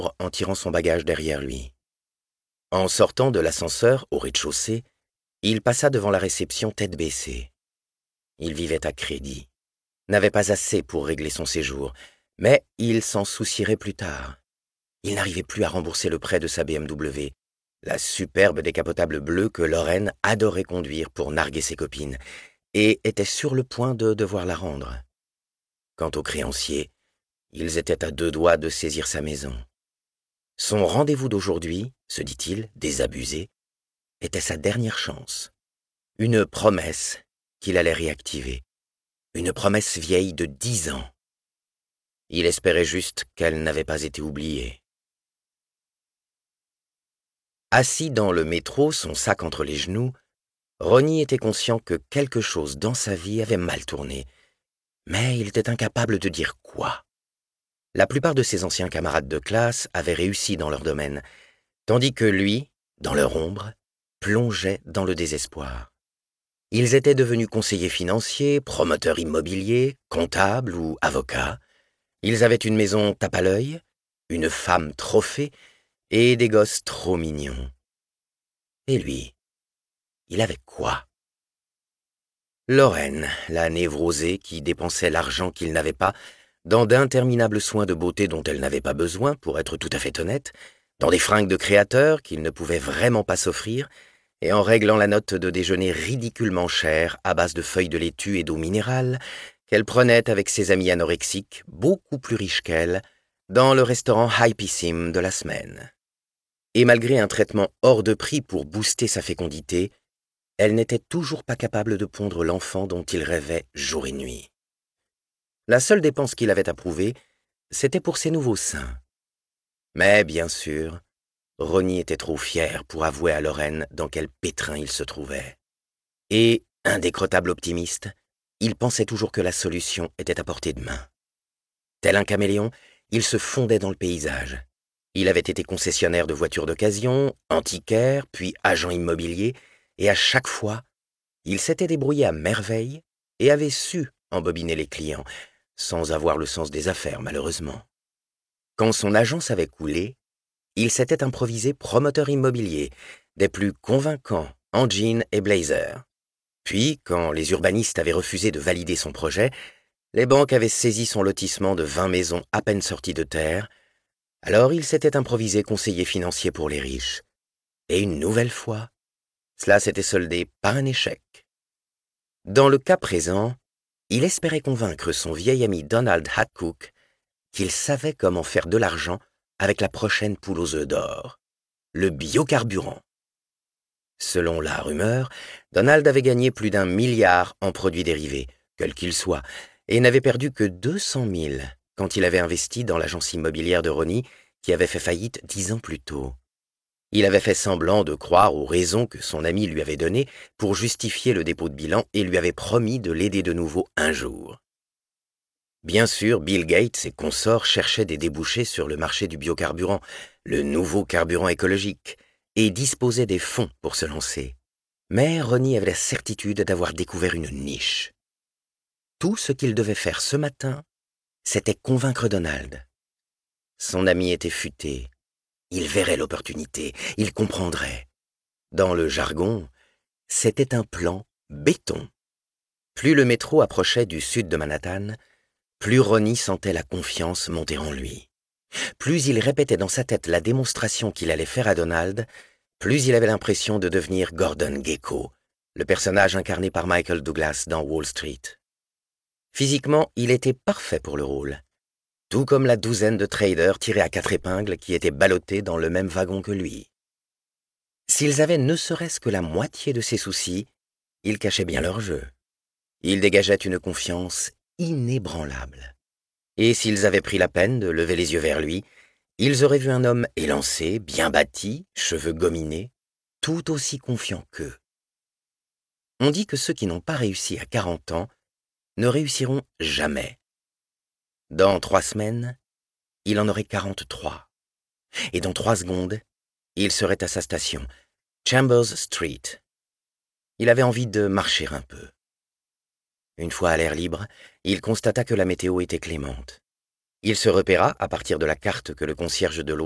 en tirant son bagage derrière lui. En sortant de l'ascenseur au rez-de-chaussée, il passa devant la réception tête baissée. Il vivait à crédit, n'avait pas assez pour régler son séjour, mais il s'en soucierait plus tard. Il n'arrivait plus à rembourser le prêt de sa BMW, la superbe décapotable bleue que Lorraine adorait conduire pour narguer ses copines, et était sur le point de devoir la rendre. Quant aux créanciers, ils étaient à 2 doigts de saisir sa maison. Son rendez-vous d'aujourd'hui, se dit-il, désabusé, était sa dernière chance. Une promesse qu'il allait réactiver. Une promesse vieille de 10 ans. Il espérait juste qu'elle n'avait pas été oubliée. Assis dans le métro, son sac entre les genoux, Ronnie était conscient que quelque chose dans sa vie avait mal tourné, mais il était incapable de dire quoi. La plupart de ses anciens camarades de classe avaient réussi dans leur domaine, tandis que lui, dans leur ombre, plongeait dans le désespoir. Ils étaient devenus conseillers financiers, promoteurs immobiliers, comptables ou avocats. Ils avaient une maison tape à l'œil, une femme trophée et des gosses trop mignons. Et lui, il avait quoi? Lorraine, la névrosée qui dépensait l'argent qu'il n'avait pas dans d'interminables soins de beauté dont elle n'avait pas besoin, pour être tout à fait honnête, dans des fringues de créateurs qu'il ne pouvait vraiment pas s'offrir, et en réglant la note de déjeuner ridiculement chère à base de feuilles de laitue et d'eau minérale qu'elle prenait avec ses amis anorexiques, beaucoup plus riches qu'elle, dans le restaurant Hypissime de la semaine. Et malgré un traitement hors de prix pour booster sa fécondité, elle n'était toujours pas capable de pondre l'enfant dont il rêvait jour et nuit. La seule dépense qu'il avait approuvée, c'était pour ses nouveaux seins. Mais, bien sûr, Ronnie était trop fier pour avouer à Lorraine dans quel pétrin il se trouvait. Et, indécrottable optimiste, il pensait toujours que la solution était à portée de main. Tel un caméléon, il se fondait dans le paysage. Il avait été concessionnaire de voitures d'occasion, antiquaire, puis agent immobilier, et à chaque fois, il s'était débrouillé à merveille et avait su embobiner les clients, sans avoir le sens des affaires, malheureusement. Quand son agence avait coulé, il s'était improvisé promoteur immobilier, des plus convaincants en jean et blazer. Puis, quand les urbanistes avaient refusé de valider son projet, les banques avaient saisi son lotissement de 20 maisons à peine sorties de terre, alors il s'était improvisé conseiller financier pour les riches. Et une nouvelle fois, cela s'était soldé par un échec. Dans le cas présent, il espérait convaincre son vieil ami Donald Hadcock qu'il savait comment faire de l'argent avec la prochaine poule aux œufs d'or, le biocarburant. Selon la rumeur, Donald avait gagné plus d'1 milliard en produits dérivés, quels qu'ils soient, et n'avait perdu que 200 000 quand il avait investi dans l'agence immobilière de Ronnie qui avait fait faillite 10 ans plus tôt. Il avait fait semblant de croire aux raisons que son ami lui avait données pour justifier le dépôt de bilan et lui avait promis de l'aider de nouveau un jour. Bien sûr, Bill Gates et consorts cherchaient des débouchés sur le marché du biocarburant, le nouveau carburant écologique, et disposaient des fonds pour se lancer. Mais Ronnie avait la certitude d'avoir découvert une niche. Tout ce qu'il devait faire ce matin, c'était convaincre Donald. Son ami était futé. Il verrait l'opportunité, il comprendrait. Dans le jargon, c'était un plan béton. Plus le métro approchait du sud de Manhattan, plus Ronnie sentait la confiance monter en lui. Plus il répétait dans sa tête la démonstration qu'il allait faire à Donald, plus il avait l'impression de devenir Gordon Gekko, le personnage incarné par Michael Douglas dans Wall Street. Physiquement, il était parfait pour le rôle, tout comme la douzaine de traders tirés à 4 épingles qui étaient ballottés dans le même wagon que lui. S'ils avaient ne serait-ce que la moitié de ses soucis, ils cachaient bien leur jeu. Ils dégageaient une confiance inébranlable. Et s'ils avaient pris la peine de lever les yeux vers lui, ils auraient vu un homme élancé, bien bâti, cheveux gominés, tout aussi confiant qu'eux. On dit que ceux qui n'ont pas réussi à 40 ans ne réussiront jamais. Dans 3 semaines, il en aurait 43. Et dans 3 secondes, il serait à sa station, Chambers Street. Il avait envie de marcher un peu. Une fois à l'air libre, il constata que la météo était clémente. Il se repéra, à partir de la carte que le concierge de